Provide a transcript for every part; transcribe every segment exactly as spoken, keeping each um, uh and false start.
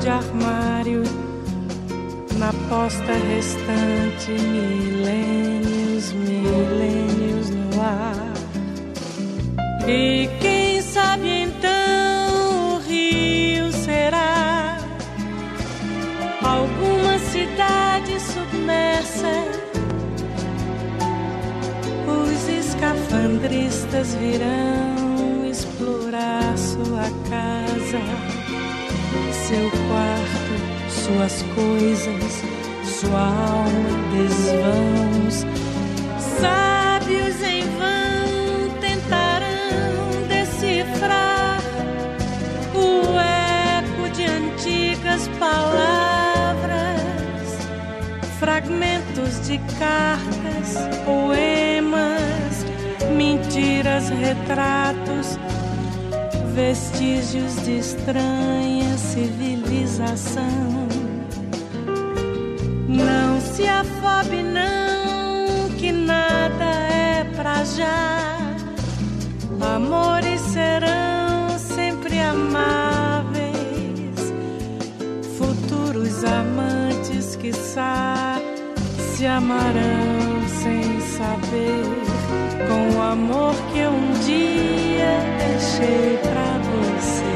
de armário, na posta restante, milênios, milênios no ar. E quem sabe então o Rio será alguma cidade submersa. Os escafandristas virão explorar sua casa, seu quarto, suas coisas, sua alma, desvãos. Sábios em vão tentarão decifrar o eco de antigas palavras, fragmentos de cartas, poemas, mentiras, retratos, vestígios de estranha civilização. Não se afobe não, que nada é pra já. Amores serão sempre amáveis, futuros amantes, quiçá, se amarão sem saber, com o amor que eu um dia deixei pra você.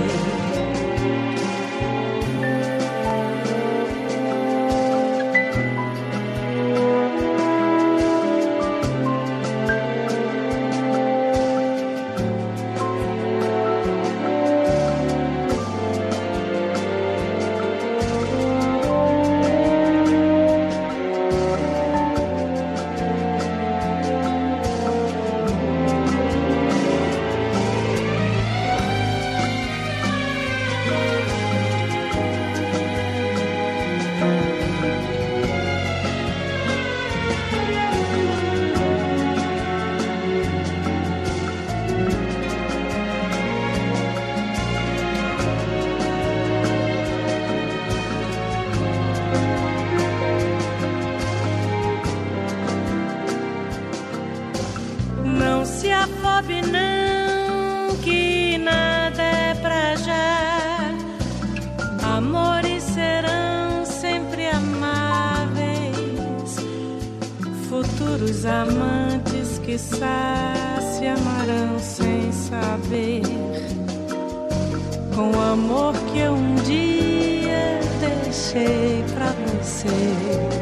Não se afobe não, que nada é pra já. Amores serão sempre amáveis, futuros amantes, quiçá, se amarão sem saber, com o amor que eu um dia deixei pra você.